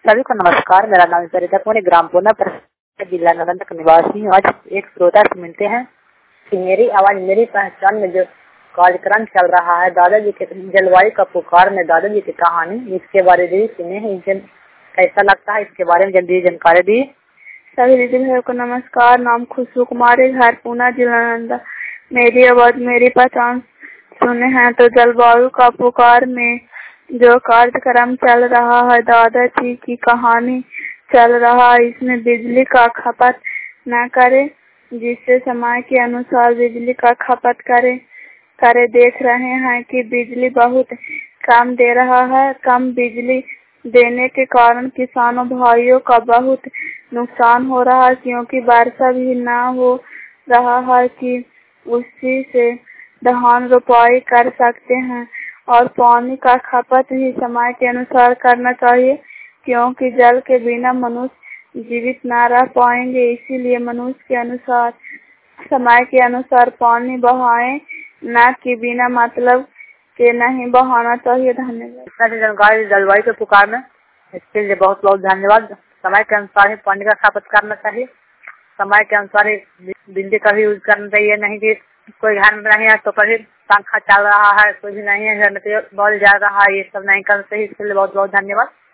सभी को नमस्कार। मेरा नाम सरिता पुणे, ग्राम पूना, जिला नालंदा का निवासी हूँ। आज एक श्रोता से मिलते हैं कि मेरी आवाज मेरी पहचान में जो कार्यक्रम चल रहा है, दादाजी के जलवायु का पुकार में दादाजी की कहानी, इसके बारे में सुने हैं, कैसा लगता है इसके बारे में जल्दी जानकारी दी। सभी दीदी भाइयों को नमस्कार। नाम खुशबू कुमारी, घर पूना, जिला नालंदा। मेरी आवाज मेरी पहचान सुने हैं तो जलवायु का पुकार में जो कार्यक्रम चल रहा है, दादाजी की कहानी चल रहा है। इसमें बिजली का खपत न करे, जिससे समय के अनुसार बिजली का खपत करे। देख रहे हैं कि बिजली बहुत कम दे रहा है। कम बिजली देने के कारण किसानों भाइयों का बहुत नुकसान हो रहा है, क्योंकि वर्षा भी ना हो रहा है कि उसी से धान रोपाई कर सकते हैं। और पानी का खपत भी समय के अनुसार करना चाहिए, क्योंकि जल के बिना मनुष्य जीवित न रह पाएंगे। इसीलिए मनुष्य के अनुसार समय के अनुसार पानी बहाएं, न कि बिना मतलब के नहीं बहाना चाहिए। धन्यवाद। इतना भी जानकारी जलवायु के पुकार में, इसके लिए बहुत बहुत धन्यवाद। समय के अनुसार ही पानी का खपत करना चाहिए, समय के अनुसार ही बिजली का भी यूज करना चाहिए। नहीं कि कोई घर में नहीं है तो कभी पंखा चल रहा है, कोई भी नहीं है घर में तो बॉल जा रहा है, ये सब नहीं करना चाहिए। इसके लिए बहुत बहुत धन्यवाद।